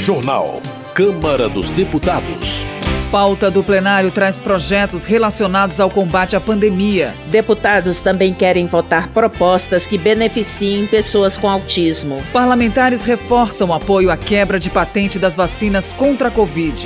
Jornal. Câmara dos Deputados. Pauta do plenário traz projetos relacionados ao combate à pandemia. Deputados também querem votar propostas que beneficiem pessoas com autismo. Parlamentares reforçam o apoio à quebra de patente das vacinas contra a Covid.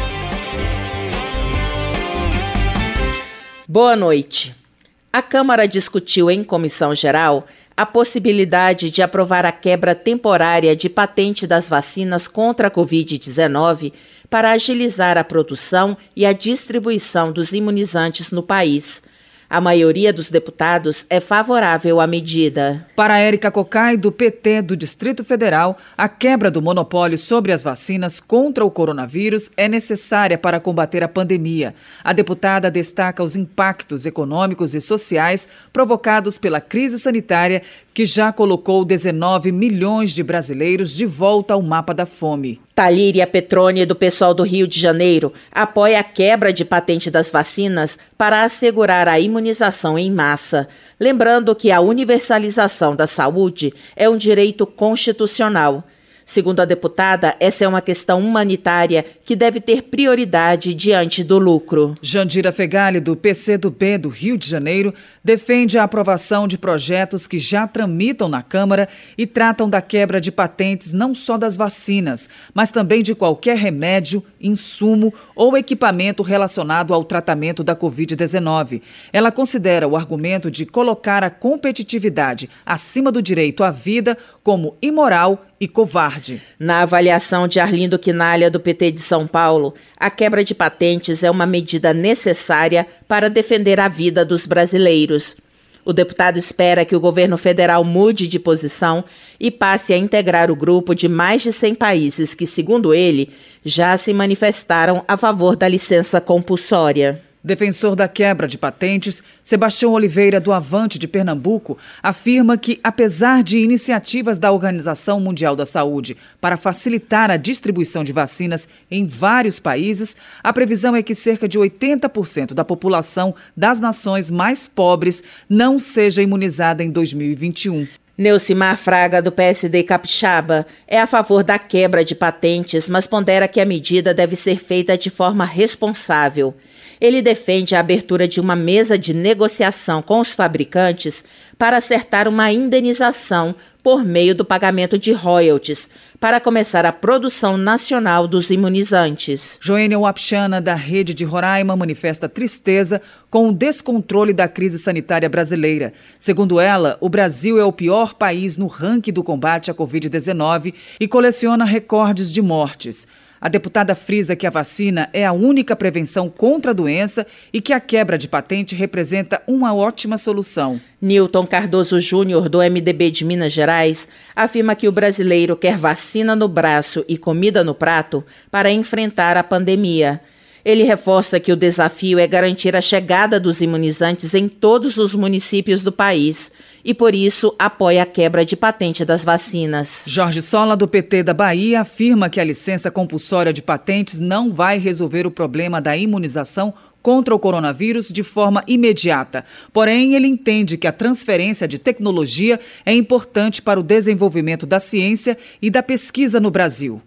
Boa noite. A Câmara discutiu em comissão geral a possibilidade de aprovar a quebra temporária de patente das vacinas contra a Covid-19 para agilizar a produção e a distribuição dos imunizantes no país. A maioria dos deputados é favorável à medida. Para Érica Cocai, do PT do Distrito Federal, a quebra do monopólio sobre as vacinas contra o coronavírus é necessária para combater a pandemia. A deputada destaca os impactos econômicos e sociais provocados pela crise sanitária, que já colocou 19 milhões de brasileiros de volta ao mapa da fome. Talíria Petroni, do PSOL do Rio de Janeiro, apoia a quebra de patente das vacinas para assegurar a imunização em massa. Lembrando que a universalização da saúde é um direito constitucional. Segundo a deputada, essa é uma questão humanitária que deve ter prioridade diante do lucro. Jandira Fegali, do PCdoB do Rio de Janeiro, defende a aprovação de projetos que já tramitam na Câmara e tratam da quebra de patentes não só das vacinas, mas também de qualquer remédio, insumo ou equipamento relacionado ao tratamento da Covid-19. Ela considera o argumento de colocar a competitividade acima do direito à vida como imoral e covarde. Na avaliação de Arlindo Quinalha, do PT de São Paulo, a quebra de patentes é uma medida necessária para defender a vida dos brasileiros. O deputado espera que o governo federal mude de posição e passe a integrar o grupo de mais de 100 países que, segundo ele, já se manifestaram a favor da licença compulsória. Defensor da quebra de patentes, Sebastião Oliveira, do Avante de Pernambuco, afirma que, apesar de iniciativas da Organização Mundial da Saúde para facilitar a distribuição de vacinas em vários países, a previsão é que cerca de 80% da população das nações mais pobres não seja imunizada em 2021. Neucimar Fraga, do PSD Capixaba, é a favor da quebra de patentes, mas pondera que a medida deve ser feita de forma responsável. Ele defende a abertura de uma mesa de negociação com os fabricantes para acertar uma indenização por meio do pagamento de royalties para começar a produção nacional dos imunizantes. Joênia Wapchana, da Rede de Roraima, manifesta tristeza com o descontrole da crise sanitária brasileira. Segundo ela, o Brasil é o pior país no ranking do combate à Covid-19 e coleciona recordes de mortes. A deputada frisa que a vacina é a única prevenção contra a doença e que a quebra de patente representa uma ótima solução. Newton Cardoso Júnior, do MDB de Minas Gerais, afirma que o brasileiro quer vacina no braço e comida no prato para enfrentar a pandemia. Ele reforça que o desafio é garantir a chegada dos imunizantes em todos os municípios do país e, por isso, apoia a quebra de patente das vacinas. Jorge Sola, do PT da Bahia, afirma que a licença compulsória de patentes não vai resolver o problema da imunização contra o coronavírus de forma imediata. Porém, ele entende que a transferência de tecnologia é importante para o desenvolvimento da ciência e da pesquisa no Brasil.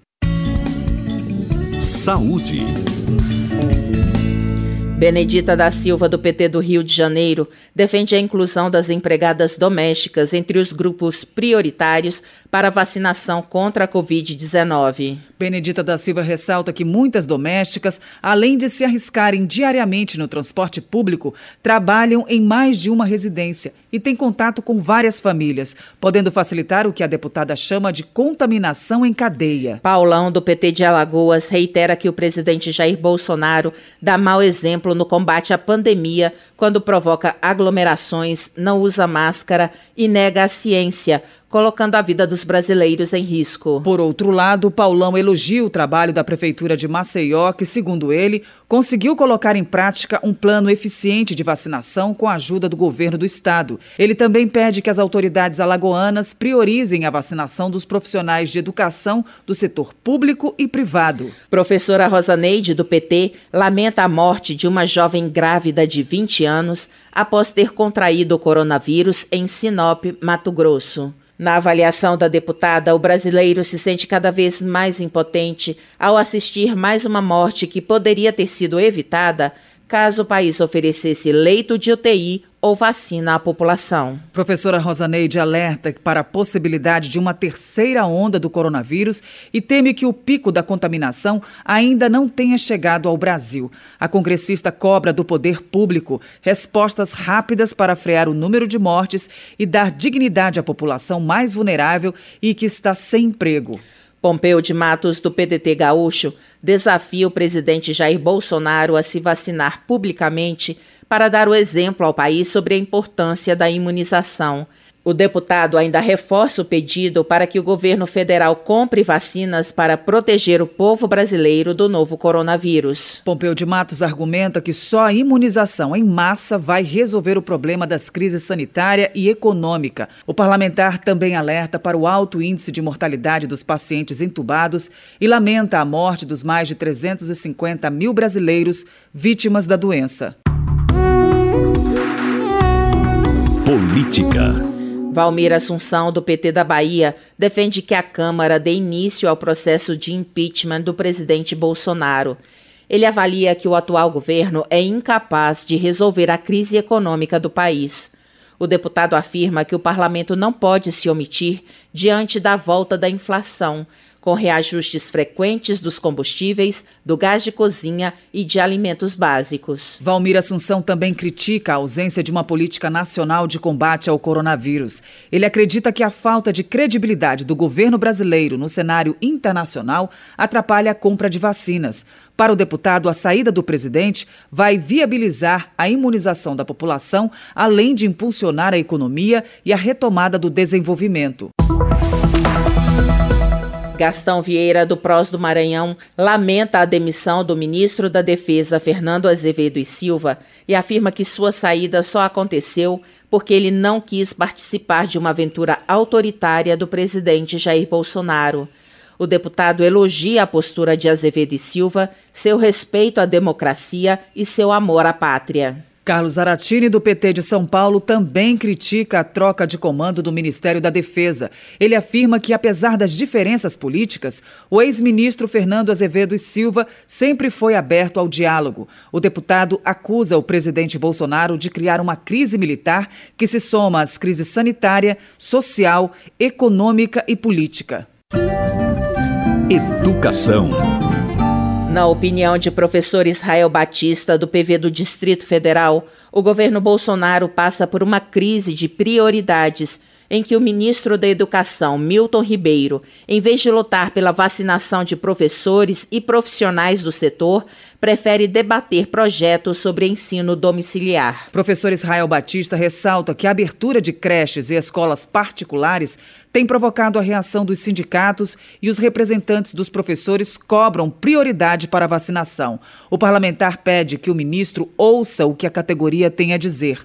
Saúde. Benedita da Silva, do PT do Rio de Janeiro, defende a inclusão das empregadas domésticas entre os grupos prioritários para a vacinação contra a Covid-19. Benedita da Silva ressalta que muitas domésticas, além de se arriscarem diariamente no transporte público, trabalham em mais de uma residência e têm contato com várias famílias, podendo facilitar o que a deputada chama de contaminação em cadeia. Paulão, do PT de Alagoas, reitera que o presidente Jair Bolsonaro dá mau exemplo no combate à pandemia quando provoca aglomerações, não usa máscara e nega a ciência, colocando a vida dos brasileiros em risco. Por outro lado, Paulão elogia o trabalho da Prefeitura de Maceió, que, segundo ele, conseguiu colocar em prática um plano eficiente de vacinação com a ajuda do governo do estado. Ele também pede que as autoridades alagoanas priorizem a vacinação dos profissionais de educação do setor público e privado. Professora Rosaneide, do PT, lamenta a morte de uma jovem grávida de 20 anos após ter contraído o coronavírus em Sinop, Mato Grosso. Na avaliação da deputada, o brasileiro se sente cada vez mais impotente ao assistir mais uma morte que poderia ter sido evitada caso o país oferecesse leito de UTI ou vacina à população. Professora Rosaneide alerta para a possibilidade de uma terceira onda do coronavírus e teme que o pico da contaminação ainda não tenha chegado ao Brasil. A congressista cobra do poder público respostas rápidas para frear o número de mortes e dar dignidade à população mais vulnerável e que está sem emprego. Pompeu de Matos, do PDT gaúcho, desafia o presidente Jair Bolsonaro a se vacinar publicamente para dar o exemplo ao país sobre a importância da imunização. O deputado ainda reforça o pedido para que o governo federal compre vacinas para proteger o povo brasileiro do novo coronavírus. Pompeu de Matos argumenta que só a imunização em massa vai resolver o problema das crises sanitária e econômica. O parlamentar também alerta para o alto índice de mortalidade dos pacientes entubados e lamenta a morte dos mais de 350 mil brasileiros vítimas da doença. Política. Valmir Assunção, do PT da Bahia, defende que a Câmara dê início ao processo de impeachment do presidente Bolsonaro. Ele avalia que o atual governo é incapaz de resolver a crise econômica do país. O deputado afirma que o parlamento não pode se omitir diante da volta da inflação, com reajustes frequentes dos combustíveis, do gás de cozinha e de alimentos básicos. Valmir Assunção também critica a ausência de uma política nacional de combate ao coronavírus. Ele acredita que a falta de credibilidade do governo brasileiro no cenário internacional atrapalha a compra de vacinas. Para o deputado, a saída do presidente vai viabilizar a imunização da população, além de impulsionar a economia e a retomada do desenvolvimento. Gastão Vieira, do PROS do Maranhão, lamenta a demissão do ministro da Defesa, Fernando Azevedo e Silva, e afirma que sua saída só aconteceu porque ele não quis participar de uma aventura autoritária do presidente Jair Bolsonaro. O deputado elogia a postura de Azevedo e Silva, seu respeito à democracia e seu amor à pátria. Carlos Zaratini, do PT de São Paulo, também critica a troca de comando do Ministério da Defesa. Ele afirma que, apesar das diferenças políticas, o ex-ministro Fernando Azevedo e Silva sempre foi aberto ao diálogo. O deputado acusa o presidente Bolsonaro de criar uma crise militar que se soma às crises sanitária, social, econômica e política. Educação. Na opinião de professor Israel Batista, do PV do Distrito Federal, o governo Bolsonaro passa por uma crise de prioridades em que o ministro da Educação, Milton Ribeiro, em vez de lutar pela vacinação de professores e profissionais do setor, prefere debater projetos sobre ensino domiciliar. Professor Israel Batista ressalta que a abertura de creches e escolas particulares tem provocado a reação dos sindicatos e os representantes dos professores cobram prioridade para a vacinação. O parlamentar pede que o ministro ouça o que a categoria tem a dizer.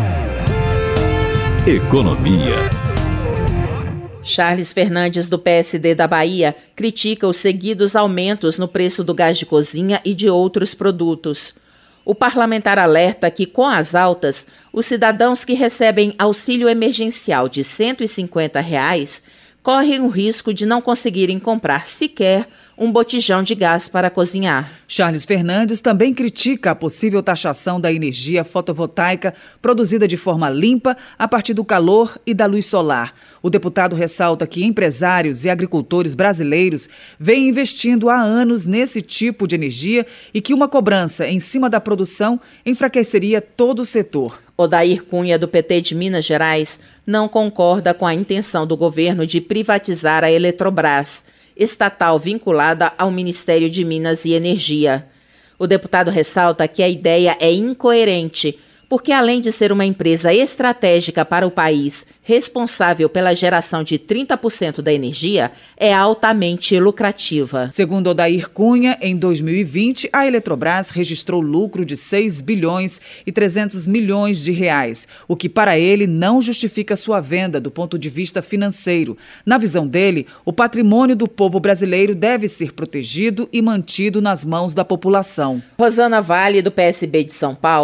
Economia. Charles Fernandes, do PSD da Bahia, critica os seguidos aumentos no preço do gás de cozinha e de outros produtos. O parlamentar alerta que, com as altas, os cidadãos que recebem auxílio emergencial de R$ 150 correm o risco de não conseguirem comprar sequer um botijão de gás para cozinhar. Charles Fernandes também critica a possível taxação da energia fotovoltaica produzida de forma limpa a partir do calor e da luz solar. O deputado ressalta que empresários e agricultores brasileiros vêm investindo há anos nesse tipo de energia e que uma cobrança em cima da produção enfraqueceria todo o setor. Odair Cunha, do PT de Minas Gerais, não concorda com a intenção do governo de privatizar a Eletrobras, estatal vinculada ao Ministério de Minas e Energia. O deputado ressalta que a ideia é incoerente, porque além de ser uma empresa estratégica para o país, responsável pela geração de 30% da energia, é altamente lucrativa. Segundo Odair Cunha, em 2020, a Eletrobras registrou lucro de 6 bilhões e 300 milhões de reais, o que para ele não justifica sua venda do ponto de vista financeiro. Na visão dele, o patrimônio do povo brasileiro deve ser protegido e mantido nas mãos da população. Rosana Vale, do PSB de São Paulo,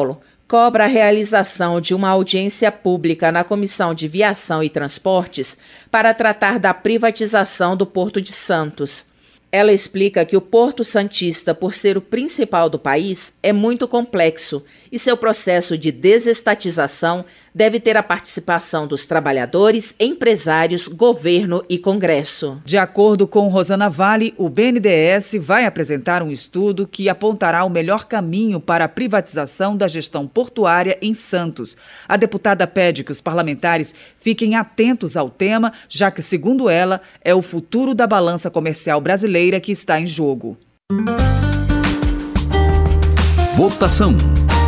cobra a realização de uma audiência pública na Comissão de Viação e Transportes para tratar da privatização do Porto de Santos. Ela explica que o Porto Santista, por ser o principal do país, é muito complexo e seu processo de desestatização deve ter a participação dos trabalhadores, empresários, governo e Congresso. De acordo com Rosana Vale, o BNDES vai apresentar um estudo que apontará o melhor caminho para a privatização da gestão portuária em Santos. A deputada pede que os parlamentares fiquem atentos ao tema, já que, segundo ela, é o futuro da balança comercial brasileira que está em jogo. Votação.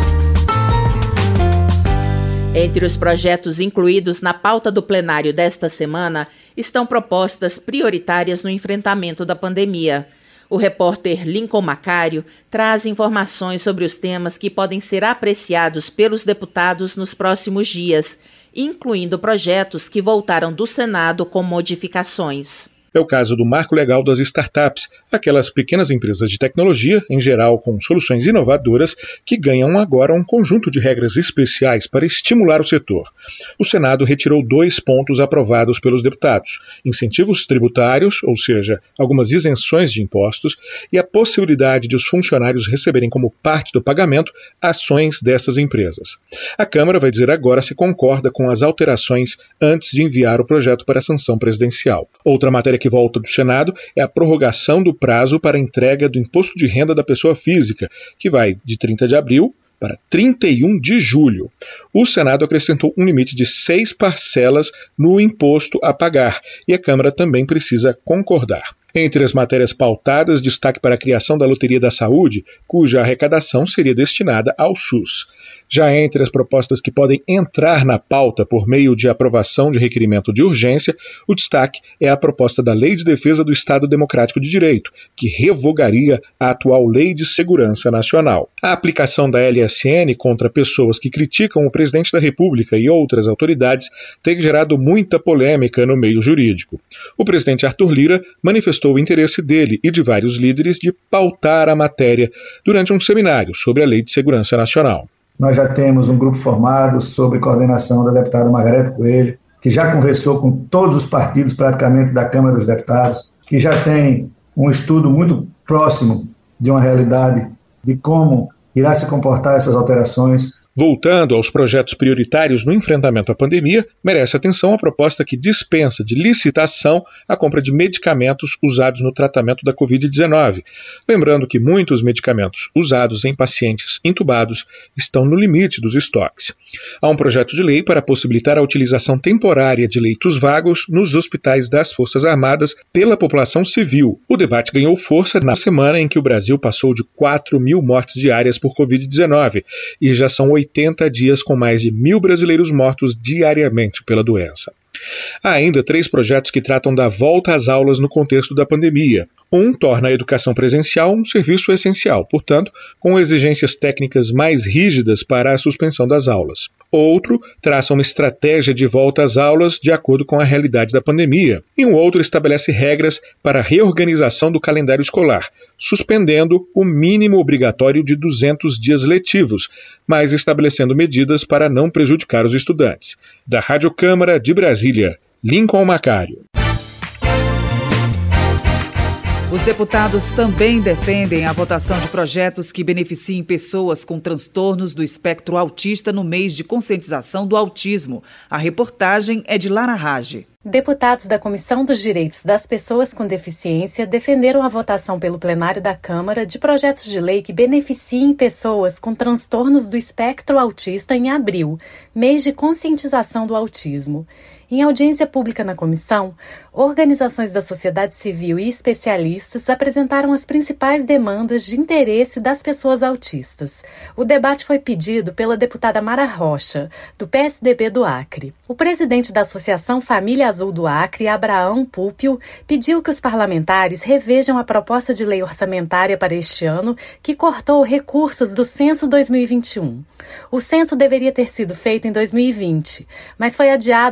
Entre os projetos incluídos na pauta do plenário desta semana estão propostas prioritárias no enfrentamento da pandemia. O repórter Lincoln Macário traz informações sobre os temas que podem ser apreciados pelos deputados nos próximos dias, incluindo projetos que voltaram do Senado com modificações. É o caso do marco legal das startups, aquelas pequenas empresas de tecnologia, em geral com soluções inovadoras, que ganham agora um conjunto de regras especiais para estimular o setor. O Senado retirou 2 pontos aprovados pelos deputados: incentivos tributários, ou seja, algumas isenções de impostos, e a possibilidade de os funcionários receberem como parte do pagamento ações dessas empresas. A Câmara vai dizer agora se concorda com as alterações antes de enviar o projeto para a sanção presidencial. Outra matéria que volta do Senado é a prorrogação do prazo para a entrega do imposto de renda da pessoa física, que vai de 30 de abril para 31 de julho. O Senado acrescentou um limite de 6 parcelas no imposto a pagar, e a Câmara também precisa concordar. Entre as matérias pautadas, destaque para a criação da Loteria da Saúde, cuja arrecadação seria destinada ao SUS. Já entre as propostas que podem entrar na pauta por meio de aprovação de requerimento de urgência, o destaque é a proposta da Lei de Defesa do Estado Democrático de Direito, que revogaria a atual Lei de Segurança Nacional. A aplicação da LSN contra pessoas que criticam o presidente da República e outras autoridades tem gerado muita polêmica no meio jurídico. O presidente Arthur Lira manifestou o interesse dele e de vários líderes de pautar a matéria durante um seminário sobre a Lei de Segurança Nacional. Nós já temos um grupo formado sob coordenação da deputada Margarete Coelho, que já conversou com todos os partidos praticamente da Câmara dos Deputados, que já tem um estudo muito próximo de uma realidade de como irá se comportar essas alterações. Voltando aos projetos prioritários no enfrentamento à pandemia, merece atenção a proposta que dispensa de licitação a compra de medicamentos usados no tratamento da Covid-19. Lembrando que muitos medicamentos usados em pacientes intubados estão no limite dos estoques. Há um projeto de lei para possibilitar a utilização temporária de leitos vagos nos hospitais das Forças Armadas pela população civil. O debate ganhou força na semana em que o Brasil passou de 4.000 mortes diárias por Covid-19 e já são 80 dias com mais de 1.000 brasileiros mortos diariamente pela doença. Há ainda 3 projetos que tratam da volta às aulas no contexto da pandemia. Um torna a educação presencial um serviço essencial, portanto, com exigências técnicas mais rígidas para a suspensão das aulas. Outro traça uma estratégia de volta às aulas de acordo com a realidade da pandemia. E um outro estabelece regras para a reorganização do calendário escolar, suspendendo o mínimo obrigatório de 200 dias letivos, mas estabelecendo medidas para não prejudicar os estudantes. Da Rádio Câmara de Brasília, Lincoln Macário. Os deputados também defendem a votação de projetos que beneficiem pessoas com transtornos do espectro autista no mês de conscientização do autismo. A reportagem é de Lara Rage. Deputados da Comissão dos Direitos das Pessoas com Deficiência defenderam a votação pelo plenário da Câmara de projetos de lei que beneficiem pessoas com transtornos do espectro autista em abril, mês de conscientização do autismo. Em audiência pública na comissão, organizações da sociedade civil e especialistas apresentaram as principais demandas de interesse das pessoas autistas. O debate foi pedido pela deputada Mara Rocha, do PSDB do Acre. O presidente da Associação Família Azul do Acre, Abraão Púpio, pediu que os parlamentares revejam a proposta de lei orçamentária para este ano, que cortou recursos do Censo 2021. O censo deveria ter sido feito em 2020, mas foi adiado por causa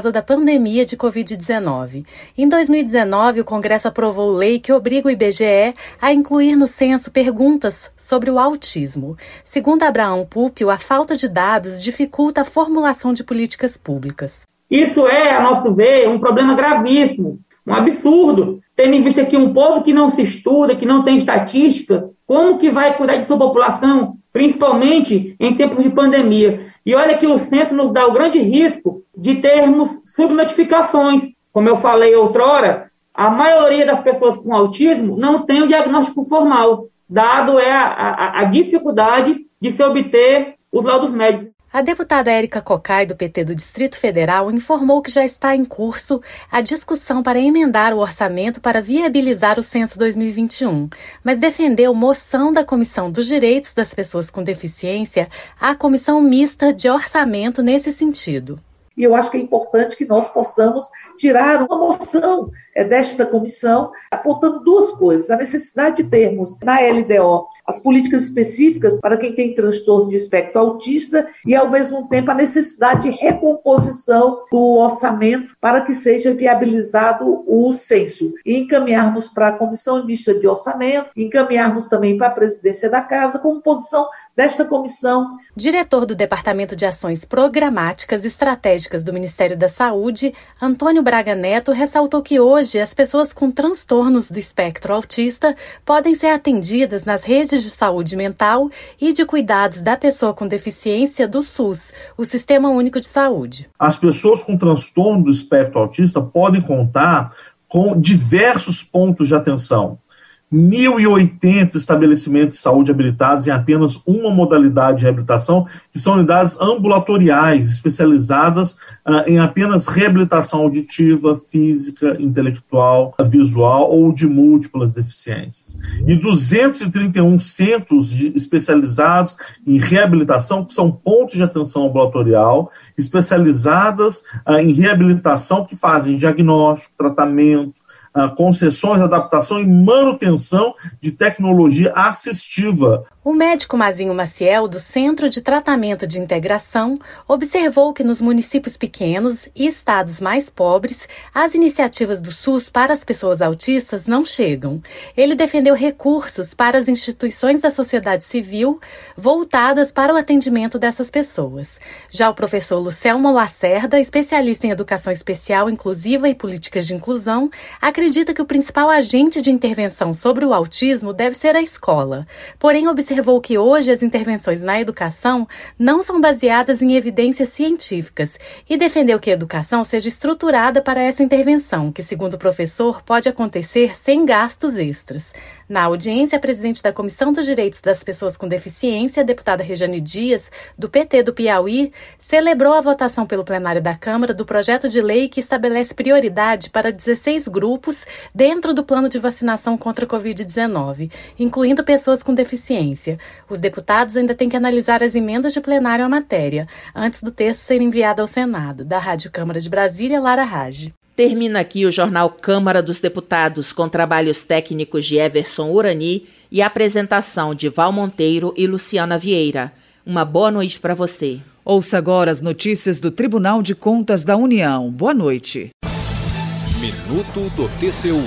causa da pandemia de Covid-19. Em 2019, o Congresso aprovou lei que obriga o IBGE a incluir no censo perguntas sobre o autismo. Segundo Abraão Púpio, a falta de dados dificulta a formulação de políticas públicas. Isso é, a nosso ver, um problema gravíssimo, um absurdo, tendo em vista que um povo que não se estuda, que não tem estatística, como que vai cuidar de sua população, principalmente em tempos de pandemia? E olha que o censo nos dá o grande risco de termos subnotificações. Como eu falei outrora, a maioria das pessoas com autismo não tem o diagnóstico formal, dado a dificuldade de se obter os laudos médicos. A deputada Érica Cocai, do PT do Distrito Federal, informou que já está em curso a discussão para emendar o orçamento para viabilizar o censo 2021, mas defendeu moção da Comissão dos Direitos das Pessoas com Deficiência à Comissão Mista de Orçamento nesse sentido. E eu acho que é importante que nós possamos tirar uma moção desta comissão, apontando duas coisas. A necessidade de termos na LDO as políticas específicas para quem tem transtorno de espectro autista e, ao mesmo tempo, a necessidade de recomposição do orçamento para que seja viabilizado o censo. E encaminharmos para a Comissão Mista de Orçamento, encaminharmos também para a Presidência da Casa, como posição desta comissão. Diretor do Departamento de Ações Programáticas e Estratégicas do Ministério da Saúde, Antônio Braga Neto, ressaltou que hoje as pessoas com transtornos do espectro autista podem ser atendidas nas redes de saúde mental e de cuidados da pessoa com deficiência do SUS, o Sistema Único de Saúde. As pessoas com transtorno do espectro autista podem contar com diversos pontos de atenção. 1.080 estabelecimentos de saúde habilitados em apenas uma modalidade de reabilitação, que são unidades ambulatoriais, especializadas em apenas reabilitação auditiva, física, intelectual, visual ou de múltiplas deficiências. E 231 centros especializados em reabilitação, que são pontos de atenção ambulatorial, especializadas em reabilitação, que fazem diagnóstico, tratamento, concessões, adaptação e manutenção de tecnologia assistiva. O médico Mazinho Maciel, do Centro de Tratamento de Integração, observou que nos municípios pequenos e estados mais pobres, as iniciativas do SUS para as pessoas autistas não chegam. Ele defendeu recursos para as instituições da sociedade civil voltadas para o atendimento dessas pessoas. Já o professor Lucelmo Lacerda, especialista em educação especial, inclusiva e políticas de inclusão, acredita que o principal agente de intervenção sobre o autismo deve ser a escola. Porém, observou que hoje as intervenções na educação não são baseadas em evidências científicas e defendeu que a educação seja estruturada para essa intervenção, que, segundo o professor, pode acontecer sem gastos extras. Na audiência, a presidente da Comissão dos Direitos das Pessoas com Deficiência, a deputada Rejane Dias, do PT do Piauí, celebrou a votação pelo plenário da Câmara do projeto de lei que estabelece prioridade para 16 grupos dentro do plano de vacinação contra a Covid-19, incluindo pessoas com deficiência. Os deputados ainda têm que analisar as emendas de plenário à matéria, antes do texto ser enviado ao Senado. Da Rádio Câmara de Brasília, Lara Rage. Termina aqui o Jornal Câmara dos Deputados, com trabalhos técnicos de Everson Urani e apresentação de Val Monteiro e Luciana Vieira. Uma boa noite para você. Ouça agora as notícias do Tribunal de Contas da União. Boa noite. Minuto do TCU.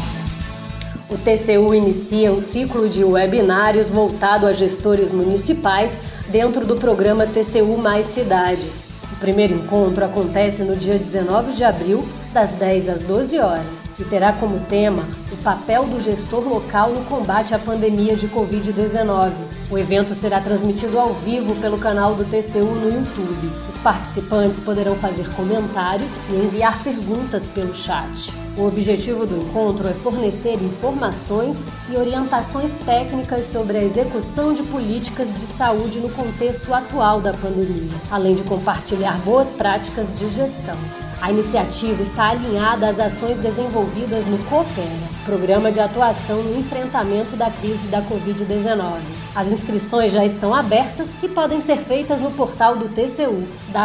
O TCU inicia um ciclo de webinários voltado a gestores municipais dentro do programa TCU Mais Cidades. O primeiro encontro acontece no dia 19 de abril, das 10 às 12 horas, e terá como tema o papel do gestor local no combate à pandemia de Covid-19. O evento será transmitido ao vivo pelo canal do TCU no YouTube. Os participantes poderão fazer comentários e enviar perguntas pelo chat. O objetivo do encontro é fornecer informações e orientações técnicas sobre a execução de políticas de saúde no contexto atual da pandemia, além de compartilhar boas práticas de gestão. A iniciativa está alinhada às ações desenvolvidas no Coopera, Programa de Atuação no Enfrentamento da Crise da Covid-19. As inscrições já estão abertas e podem ser feitas no portal do TCU,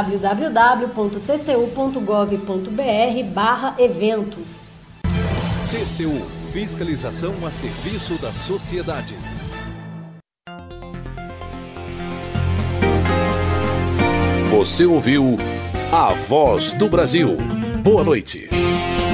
www.tcu.gov.br/eventos. TCU, fiscalização a serviço da sociedade. Você ouviu A Voz do Brasil. Boa noite.